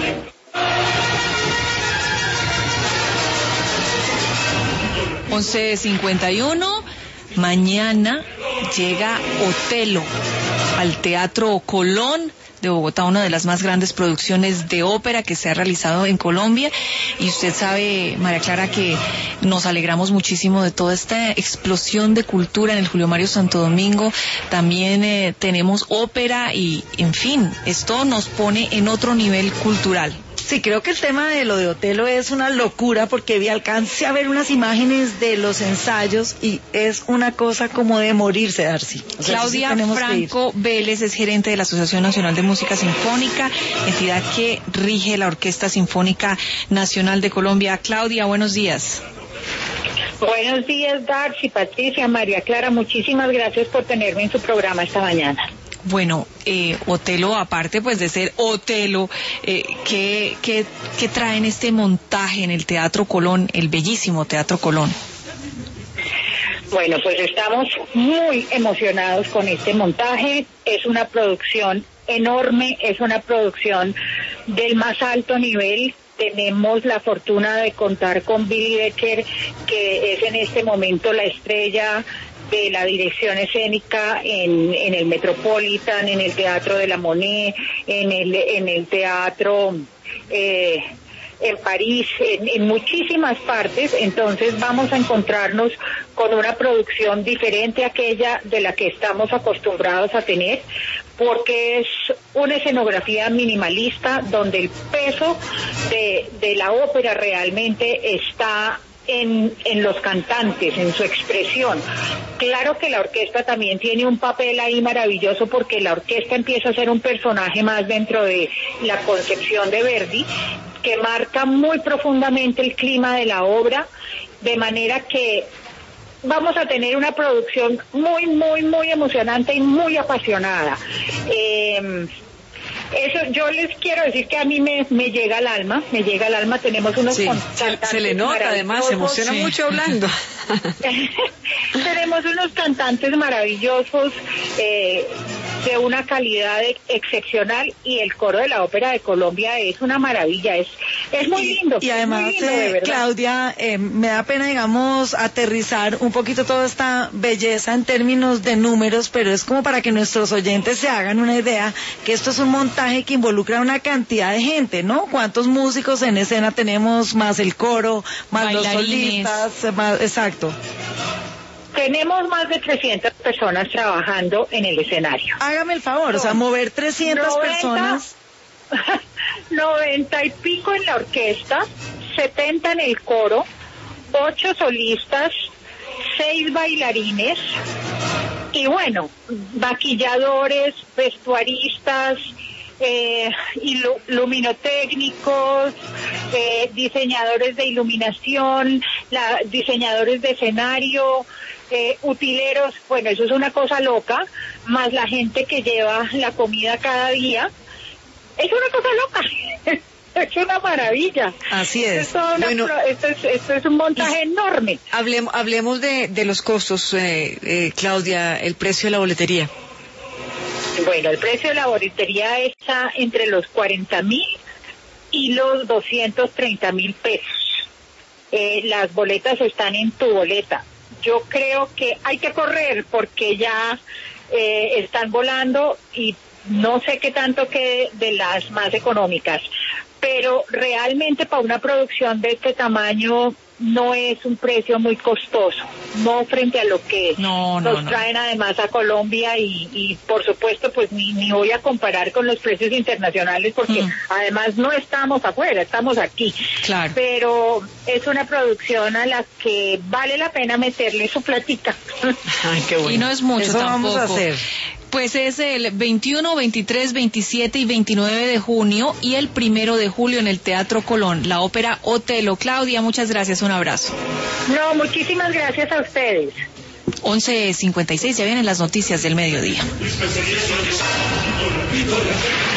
11:51. Mañana llega Otelo al Teatro Colón de Bogotá, una de las más grandes producciones de ópera que se ha realizado en Colombia. Y usted sabe, María Clara, que nos alegramos muchísimo de toda esta explosión de cultura en el Julio Mario Santo Domingo. También tenemos ópera y, en fin, esto nos pone en otro nivel cultural. Sí, creo que el tema de lo de Otelo es una locura, porque alcancé a ver unas imágenes de los ensayos y es una cosa como de morirse, Darcy. Claudia Franco Vélez es gerente de la Asociación Nacional de Música Sinfónica, entidad que rige la Orquesta Sinfónica Nacional de Colombia. Claudia, buenos días. Buenos días, Darcy, Patricia, María Clara, muchísimas gracias por tenerme en su programa esta mañana. Bueno, Otelo, aparte pues de ser Otelo, ¿qué trae en este montaje en el Teatro Colón, el bellísimo Teatro Colón? Bueno, pues estamos muy emocionados con este montaje. Es una producción enorme, es una producción del más alto nivel. Tenemos la fortuna de contar con Billy Decker, que es en este momento la estrella de la dirección escénica en el Metropolitan, en el Teatro de la Monet, en el teatro en París, en muchísimas partes. Entonces vamos a encontrarnos con una producción diferente a aquella de la que estamos acostumbrados a tener, porque es una escenografía minimalista donde el peso de la ópera realmente está en los cantantes, en su expresión. Claro que la orquesta también tiene un papel ahí maravilloso, porque la orquesta empieza a ser un personaje más dentro de la concepción de Verdi, que marca muy profundamente el clima de la obra, de manera que vamos a tener una producción muy, muy, muy emocionante y muy apasionada. Eso, yo les quiero decir que a mí me llega al alma, tenemos unos cantantes. Se le nota, además, se emociona mucho hablando. Tenemos unos cantantes maravillosos, de una calidad excepcional, y el coro de la Ópera de Colombia es una maravilla, es muy lindo. Y además, muy lindo, de verdad. Claudia, me da pena, digamos, aterrizar un poquito toda esta belleza en términos de números, pero es como para que nuestros oyentes se hagan una idea que esto es un montaje que involucra una cantidad de gente, ¿no? ¿Cuántos músicos en escena tenemos, más el coro, más bailarines, los solistas, más, exacto? Tenemos más de 300 personas trabajando en el escenario. Hágame el favor, o sea, mover 300 personas. 90 y pico en la orquesta, 70 en el coro, 8 solistas, 6 bailarines, y bueno, maquilladores, vestuaristas, luminotécnicos, diseñadores de iluminación, diseñadores de escenario, utileros. Bueno, eso es una cosa loca, más la gente que lleva la comida cada día. Es una cosa loca. Es una maravilla. Así es. Esto es un montaje enorme. Hablemos de los costos, Claudia, el precio de la boletería. Bueno, el precio de la boletería está entre los 40,000 y los 230,000 pesos. Las boletas están en Tu Boleta. Yo creo que hay que correr, porque ya están volando, y no sé qué tanto quede de las más económicas, pero realmente para una producción de este tamaño no es un precio muy costoso, no frente a lo que nos traen además a Colombia, y por supuesto pues ni voy a comparar con los precios internacionales, porque además no estamos afuera, estamos aquí. Claro. Pero es una producción a la que vale la pena meterle su platica. Ay, qué bueno. Y no es mucho. Eso tampoco. Vamos a hacer. Pues es el 21, 23, 27 y 29 de junio y el 1 de julio en el Teatro Colón, la ópera Otelo. Claudia, muchas gracias, un abrazo. No, muchísimas gracias a ustedes. 11:56, ya vienen las noticias del mediodía.